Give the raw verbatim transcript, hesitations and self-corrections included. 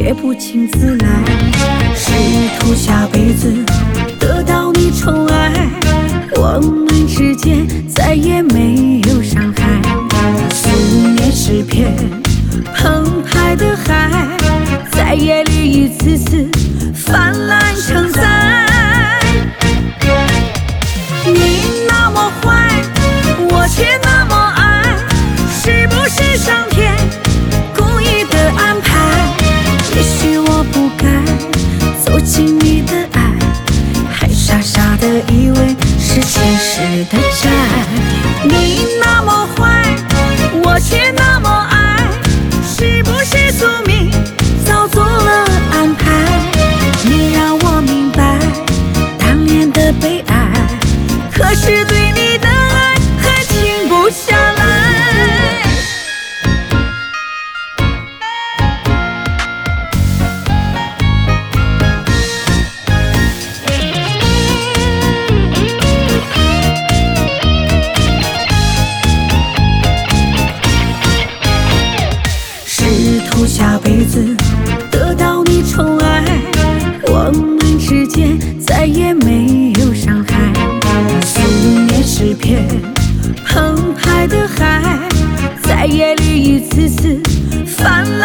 却不请自来，试图下辈子得到你宠爱，我们之间再也没有伤害。思念是片澎湃的海，在夜里一次次泛滥成灾。你那么坏，我却那么爱，是不是上天故意的安排？也许我不该走进你的爱，还傻傻的以为是前世的债。你那么坏，我却那么爱，是不是宿命早做了安排？你让我明白单恋的悲哀，可是对你的爱还停不下来。试图下辈子得到你宠爱，我们之间再也没有伤害。思念是片澎湃的海，在夜里一次次泛滥